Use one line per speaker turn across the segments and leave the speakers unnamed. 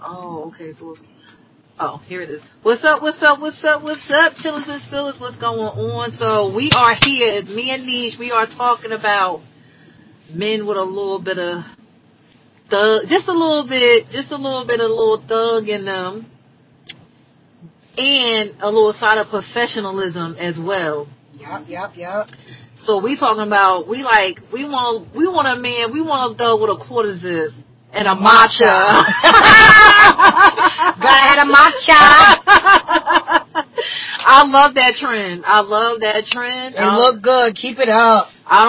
Oh, okay. So, here it is. What's up? Chillers and spillers, what's going on? So we are here, me and Niche. We are talking about men with a little bit of thug, just a little bit of thug in them, and a little side of professionalism as well.
Yep.
So we talking about we want a man, we want a thug with a quarter zip and a matcha.
Gotta have a matcha.
I love that trend.
It look good. Keep it up.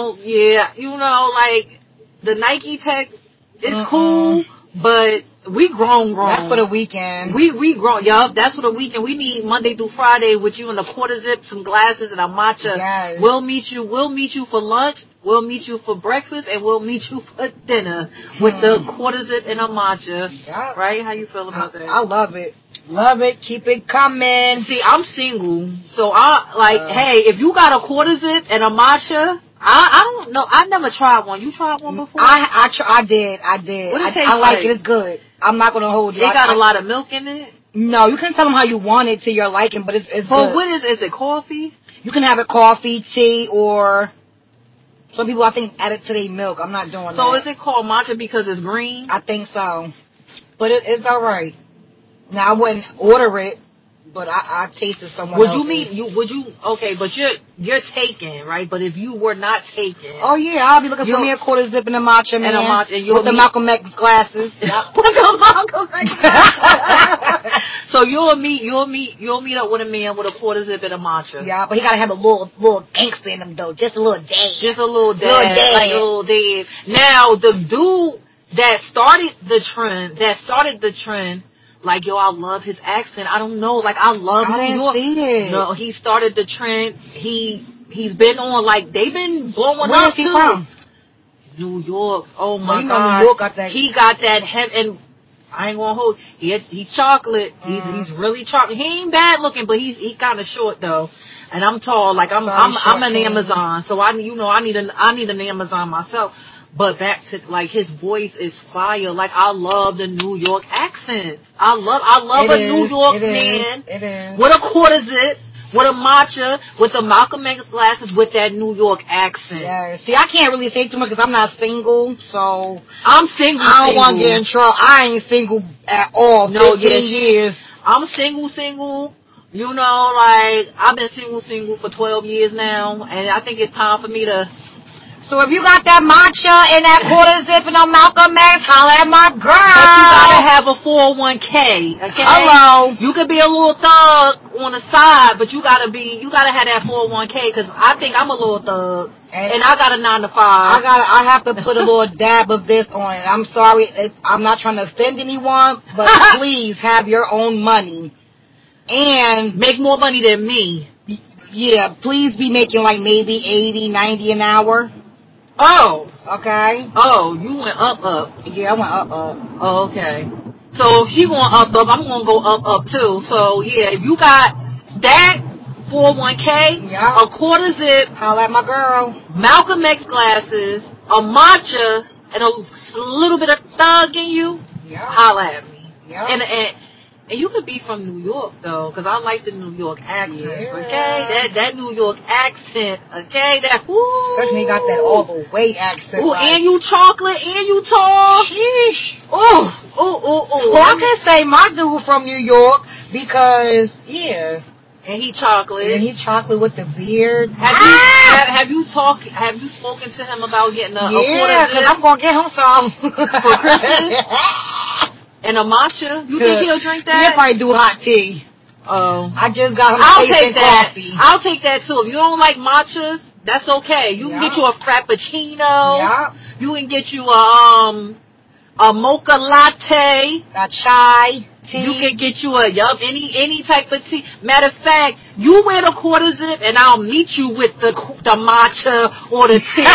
Like the Nike Tech is cool, but we grown.
That's for the weekend.
We grown. Yup, that's for the weekend. We need Monday through Friday with you in a quarter zip, some glasses, and a matcha.
Yes.
We'll meet you for lunch. We'll meet you for breakfast, and we'll meet you for dinner with the quarter zip and a matcha.
Yep.
Right? How you feel about that?
I love it. Love it. Keep it coming.
See, I'm single, so hey, if you got a quarter zip and a matcha, I don't know. I never tried one. You tried one before?
I did.
What it taste
I like it. It's good. I'm not gonna hold you.
It got a lot of milk in it.
No, you can tell them how you want it to your liking, but it's good.
But what is it? Coffee?
You can have it coffee, tea, or some people I think add it to their milk. I'm not doing that.
So is it called matcha because it's green?
I think so, but it's all right. Now I wouldn't order it, but I tasted someone else's.
Okay, but you're taken, right? But if you were not taken,
oh yeah, I'll be looking for me a quarter zip and a matcha, man.
And a matcha,
with the Malcolm X glasses.
With the Malcolm X glasses. So you'll meet up with a man with a quarter zip and a matcha.
Yeah, but he gotta have a little gangster in him though, just a little dad.
Just a little dad. Now the dude that started the trend. Like, yo, I love his accent. I don't know. Like, I love New York.
I didn't see it.
No, he started the trend. He's been on, like, they've been blowing up, too.
Where is he from?
New York. Oh, my
God.
New York got that. He got that and I ain't gonna hold. He chocolate. He's really chocolate. He ain't bad looking, but he kind of short, though. And I'm tall. Like, I'm an Amazon. So, I need an Amazon myself. But back to, like, his voice is fire. Like, I love the New York accent. I love a New York man with a quarter zip, with a matcha, with the Malcolm X glasses, with that New York accent.
Yeah. See, I can't really say too much because I'm not single, so.
I'm single.
I don't want to get in trouble. I ain't single at all.
No,
15 years.
I'm single. You know, like, I've been single for 12 years now, and I think it's time for me to.
So if you got that matcha and that quarter zip and a Malcolm X, holla at my girl.
But you gotta have a 401k, okay?
Hello.
You could be a little thug on the side, but you gotta have that 401k, because I think I'm a little thug, and I got a 9 to 5.
I have to put a little dab of this on it. I'm sorry, I'm not trying to offend anyone, but please have your own money. And
make more money than me.
Yeah, please be making like maybe 80, 90 an hour.
Oh.
Okay.
Oh, you went up.
Yeah, I went up.
Oh, okay. So if she going up, I'm going to go up too. So, yeah, if you got that 401k, a quarter zip,
holla at my girl,
Malcolm X glasses, a matcha, and a little bit of thug in you, holla at me. Yeah. And you could be from New York, though, because I like the New York accent, okay? That New York accent, okay?
Especially got that all the way accent.
Ooh, and you chocolate, and you tall.
Sheesh.
Ooh.
Well, I can say my dude from New York because,
and he chocolate.
And he chocolate with the beard.
Have you spoken to him about getting a quarter zip?
Yeah, because I'm going to get him some.
For Christmas? And a matcha? You think he'll drink that?
He'll probably do hot tea.
Oh.
I just got him coffee.
I'll take that too. If you don't like matchas, that's okay. You can get you a frappuccino.
Yeah.
You can get you a mocha latte.
A chai tea.
You can get you any type of tea. Matter of fact, you wear the quarter zip and I'll meet you with the matcha or the tea.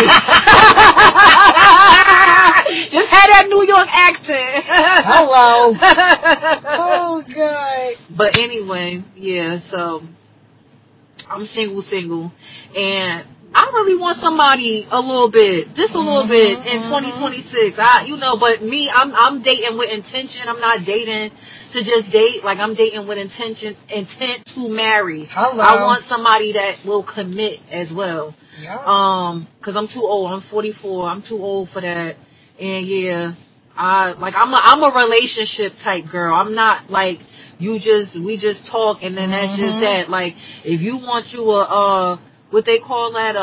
Just had that New York accent.
Hello. Oh, God.
But anyway, yeah, so I'm single. And I really want somebody a little bit, just a little bit in 2026. But me, I'm dating with intention. I'm not dating to just date. Like, I'm dating with intent to marry.
Hello.
I want somebody that will commit as well.
Yeah.
Cause I'm too old. I'm 44. I'm too old for that. And yeah, I'm a relationship type girl. I'm not like we just talk and then that's just that. Like, if you want you what they call that?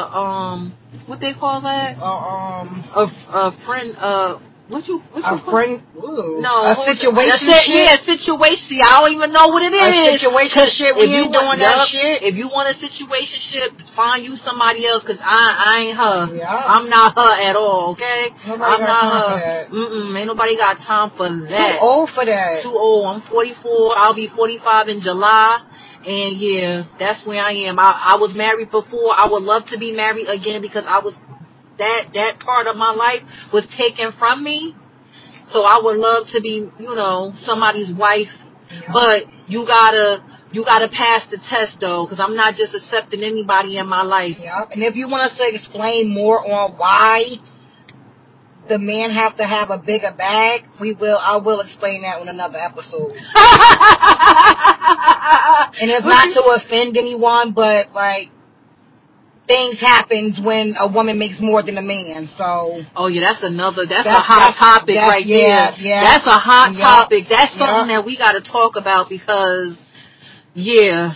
A friend,
a friend? Ooh.
No.
A situation?
Yeah, situation. I don't even know what it is.
A situation shit? We ain't doing that shit.
If you want a situation ship, find you somebody else, cause I ain't her.
Yeah.
I'm not her at all, okay?
I'm
not her. Ain't nobody got time for that.
Too old for that.
Too old. I'm 44. I'll be 45 in July. And yeah, that's where I am. I was married before. I would love to be married again because I was that part of my life was taken from me. So I would love to be, somebody's wife. Yeah. But you gotta pass the test though, because I'm not just accepting anybody in my life.
Yeah. And if you want us to explain more on why the men have to have a bigger bag, I will explain that on another episode. And it's not to offend anyone, but like, things happen when a woman makes more than a man, so.
Oh yeah, that's a hot topic right there.
Yeah.
That's a hot topic. That's something that we gotta talk about because, yeah.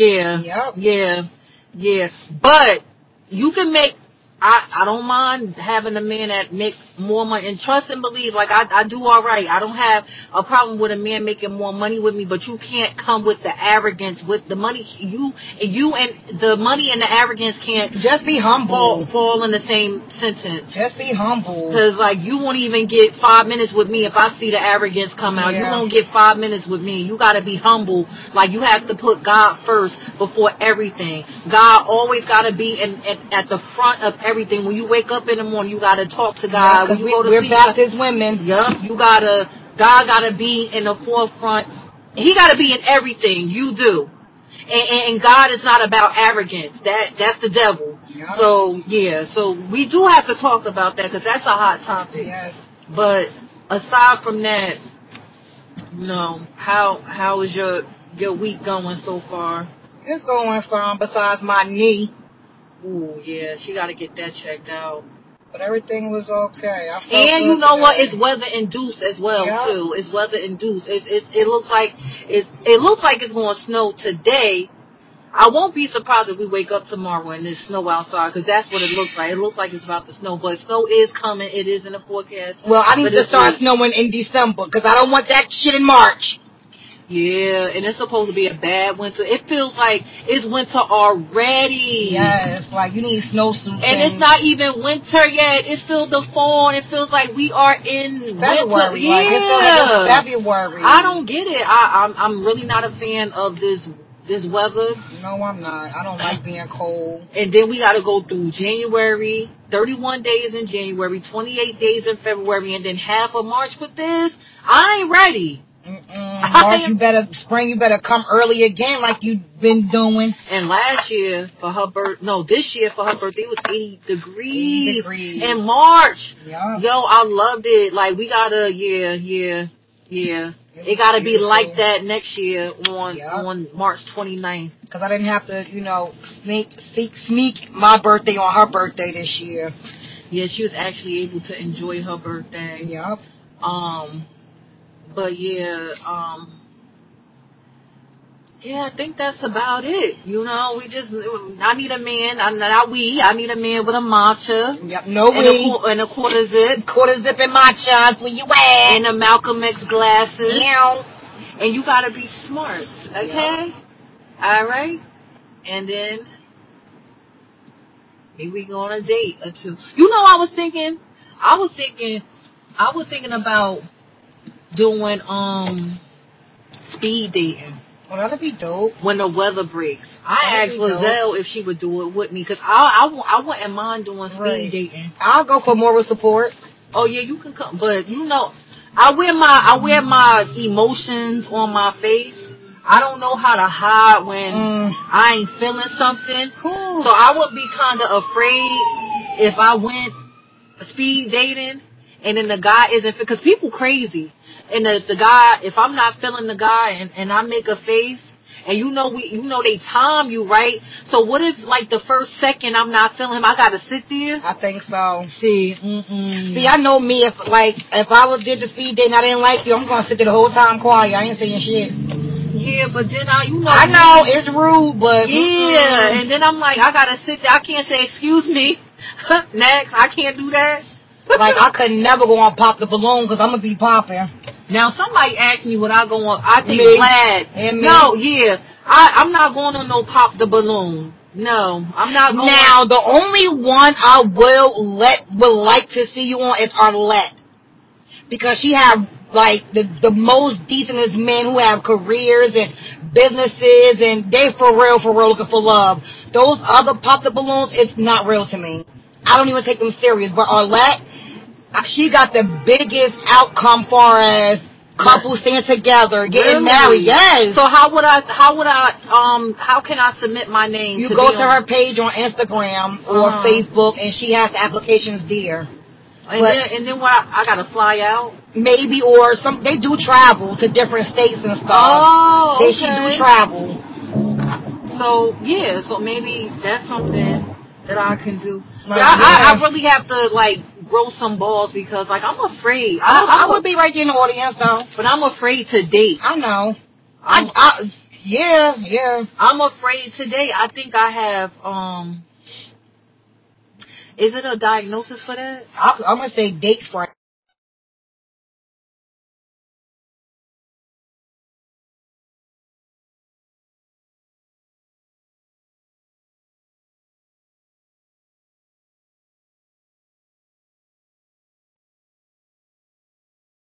But you can make, I don't mind having a man that makes more money, and trust and believe, like I do all right. I don't have a problem with a man making more money with me, but you can't come with the arrogance with the money. You and the money and the arrogance can't
just be humble.
Fall in the same sentence.
Just be humble.
Because like you won't even get 5 minutes with me if I see the arrogance come out. Yeah. You won't get 5 minutes with me. You gotta be humble. Like you have to put God first before everything. God always gotta be at the front of everything. When you wake up in the morning, you gotta talk to God.
Yeah, we're Baptist women.
Yeah, God gotta be in the forefront. He gotta be in everything you do. And God is not about arrogance. That's the devil. Yeah. So we do have to talk about that because that's a hot topic.
Yes.
But aside from that, how is your week going so far?
It's going fine besides my knee.
Ooh, yeah, she got to get that checked out.
But everything was okay.
And you know what? It's weather induced as well too. It's weather induced. It looks like it's going to snow today. I won't be surprised if we wake up tomorrow and there's snow outside because that's what it looks like. It looks like it's about to snow, but snow is coming. It is in the forecast.
Well, I need to start snowing in December because I don't want that shit in March.
Yeah, and it's supposed to be a bad winter. It feels like it's winter already.
Yes, like you need snowsuits.
And it's not even winter yet. It's still the fall, and it feels like we are in
February.
Winter.
Like, it feels like it's February.
I don't get it. I'm really not a fan of this weather.
No, I'm not. I don't like being cold.
And then we got to go through January, 31 days in January, 28 days in February, and then half of March with this. I ain't ready.
March, spring, you better come early again like you've been doing.
And this year for her birthday, it was 80 degrees in March.
Yeah.
Yo, I loved it. Like, we gotta, yeah. It gotta be like that next year on March 29th.
Because I didn't have to, sneak my birthday on her birthday this year.
Yeah, she was actually able to enjoy her birthday.
Yep.
But yeah, I think that's about it. I need a man. I need a man with a matcha.
Yep,
and a quarter zip.
Quarter zip and matcha. Where you at?
And a Malcolm X glasses.
Yeah.
And you gotta be smart, okay? Yep. All right. And then maybe we go on a date or two. I was thinking about doing speed dating.
Oh, that'd be dope.
When the weather breaks. I asked Lizelle if she would do it with me because I wouldn't mind doing speed dating.
I'll go for moral support.
Oh yeah, you can come, but I wear my emotions on my face. I don't know how to hide when I ain't feeling something.
Cool.
So I would be kind of afraid if I went speed dating and then the guy isn't, because people crazy. And the guy, if I'm not feeling the guy and I make a face, and you know they time you, right? So what if like the first second I'm not feeling him, I gotta sit there?
I think so.
See,
See, I know me. If I did the speed date and I didn't like you, I'm gonna sit there the whole time quiet. I ain't saying shit.
Yeah, but then I
know it's rude, but
yeah, and then I'm like, I gotta sit there. I can't say excuse me. Next, I can't do that.
Like I could never go on Pop the Balloon because I'm gonna be popping.
Now somebody asked me what I go on. I think
Me.
Vlad.
And me.
No, yeah, I'm not going on no Pop the Balloon. No, I'm not going.
Now the only one I would like to see you on is Arlette, because she have like the most decentest men who have careers and businesses, and they for real looking for love. Those other Pop the Balloons, it's not real to me. I don't even take them serious. But Arlette, she got the biggest outcome far as couples staying together, getting married. Yes.
So how can I submit my name?
You go to her page on Instagram or Facebook, and she has the applications there.
And then what? I gotta fly out.
Maybe, or they do travel to different states and stuff.
Oh, okay.
She do travel.
So yeah, so maybe that's something that I can do. But I really have to like grow some balls, because like I'm afraid.
I would be right there in the audience though.
But I'm afraid to date.
I know. Yeah.
I'm afraid to date. I think I have is it a diagnosis for that?
I'm gonna say date friend.